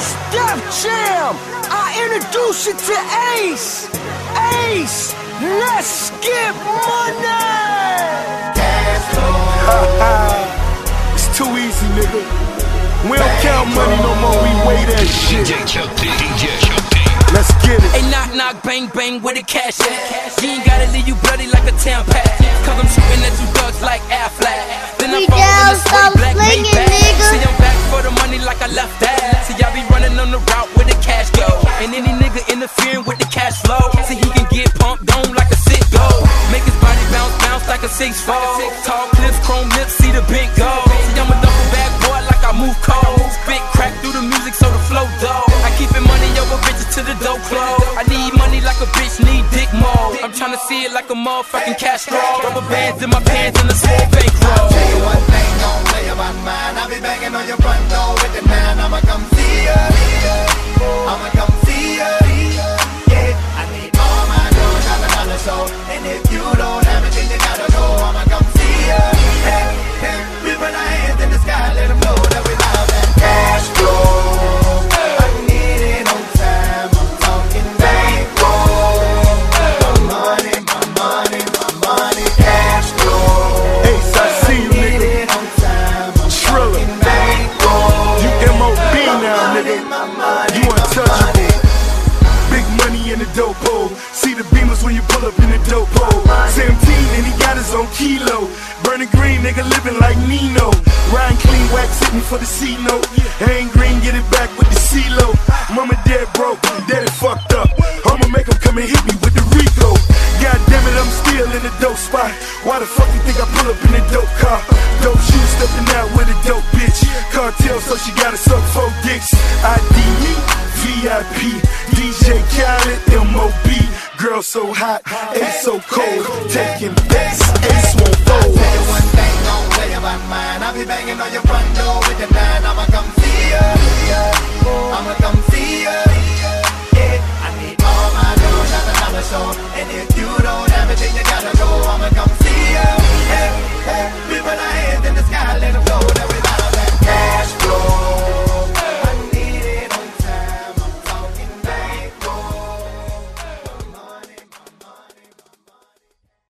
It's Def Jam. I introduce you to Ace. Ace, let's get money. It's too easy, nigga. We don't count money no more, we weigh that shit. Let's get it. Hey, knock, knock, bang, bang, where the cash at? You ain't gotta leave you bloody like a Tampax. Cause I'm shooting at you thugs like Affleck. Then I fall in this way, black Maybach. See, I'm back for the money like I left that. See, I be running on the route where the cash go. And any nigga interfering with the cash flow, see, he can get pumped on like a sick go. Make his body bounce, bounce like a 6'4". Tall clips, chrome lips, see the big go. See, I'm a double bag boy like I move cold. Spit crack through the music so the flow dope. I keep it money over bitches to the dough close. I need money like a bitch need dick mode. I'm tryna see it like a motherfucking Castro. Rubber bands in my pants and a small bankroll. I'll tell you one thing, don't play about mine. I'll be banging on your front door with the 9. I'ma come see ya. I'ma come see ya. Yeah, I need all my dough, $1 so. And if you don't have it, then you gotta go. I'ma come see ya. Hey, hey, we put our hands in the sky, let them know that we loud and cash flow. I need it on time. I'm talking bankroll. My money, cash flow. Ace, I see you, nigga. Triller. You M.O.B. now, nigga. You untouchable. Big money in the dope hole. See the beamers when you pull up in the dope hole. 17 and he got his own kilo. Burning green, nigga living like Nino. Riding clean, wax hitting for the C-note. Ain't green, get it back with the C-lo. Mama dead broke, daddy fucked up. I'ma make him come and hit me with the Rico. God damn it, I'm still in the dope spot. Why the fuck you think I pull up in a dope car? Dope shoes stepping out with a dope bitch. Cartel, so she gotta suck 4 dicks. ID me, VIP, DJ Khaled, M.O.B. Girl so hot, Ace so cold. Taking bets, Ace won't fold. I'll tell you one thing, don't play about mine. I'll be banging on your front door with the 9. I'ma come see ya. I'ma come see ya.